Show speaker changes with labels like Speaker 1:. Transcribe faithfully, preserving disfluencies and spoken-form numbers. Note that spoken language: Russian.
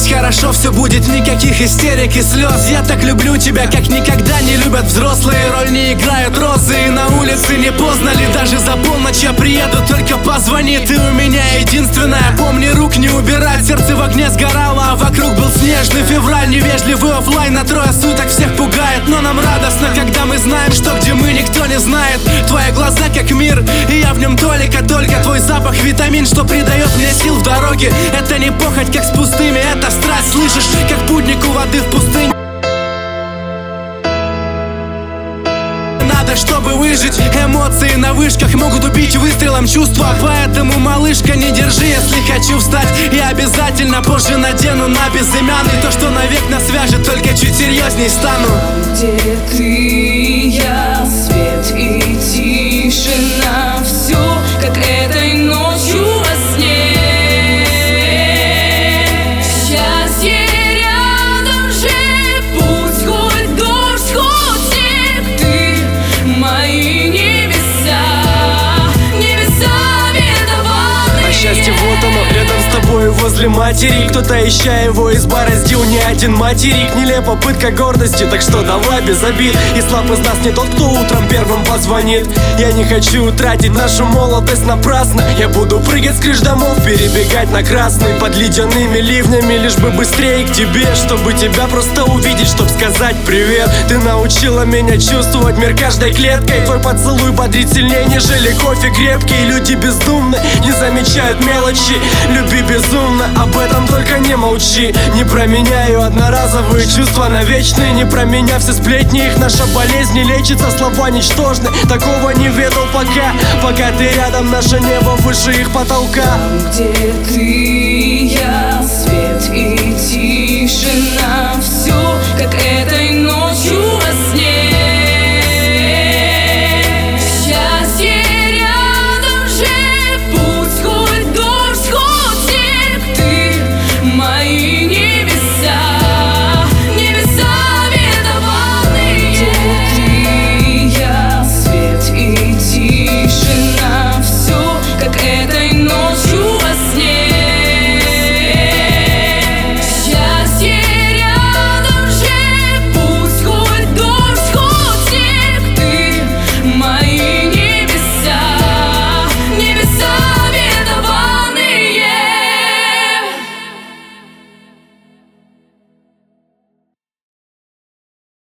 Speaker 1: быть хорошо, все будет, никаких истерик и слез. Я так люблю тебя, как никогда не любят взрослые. Роль не играют розы, и на улице не поздно ли. Даже за полночь я приеду, только позвони. Ты у меня единственная, помни, рук не убирать. Сердце в огне сгорало, а вокруг был снежный февраль. Невежливый оффлайн на трое суток всех пугает. Но нам радостно, когда мы знаем, что где мы, никто не знает. Твои глаза как мир, и я в нем только-только. Твой запах витамин, что придает мне сил в дороге. Это не похоть, как с пустыми, это страсть. Слышишь, как путник у воды в пустыне. Надо, чтобы выжить. Эмоции на вышках могут убить выстрелом чувства. Поэтому, малышка, не держи, если хочу встать. Я обязательно позже надену на безымянный то, что навек нас свяжет, только чуть серьезней стану.
Speaker 2: Где ты, я, свет и тишина. Все, как этой ночью во сне. Счастье рядом же, путь хоть дождь, хоть снег. Ты мои небеса, небеса ветованы.
Speaker 3: А счастье вот оно, рядом с тобой возле матери. Кто-то, ища его из бара, сделал не один материк. Нелепо пытка гордости, так что давай без обид. И слаб из нас не тот, кто утром первым позвонит. Я не хочу тратить нашу молодость напрасно. Я буду прыгать с крыш домов, перебегать на красный под ледяными ливнями, лишь бы быстрее к тебе, чтобы тебя просто увидеть, чтоб сказать привет. Ты научила меня чувствовать мир каждой клеткой. Твой поцелуй бодрит сильнее, нежели кофе крепкий. Люди бездумны, не замечают мелочи. Люби безумно, об этом только не молчи. Не променяю одноразовые чувства на вечные. Не про меня все сплетни, их наша болезнь не лечится. Слова ничтожны, такого не ведал пока. Пока ты рядом, наше небо выше их потолка.
Speaker 2: Где ты?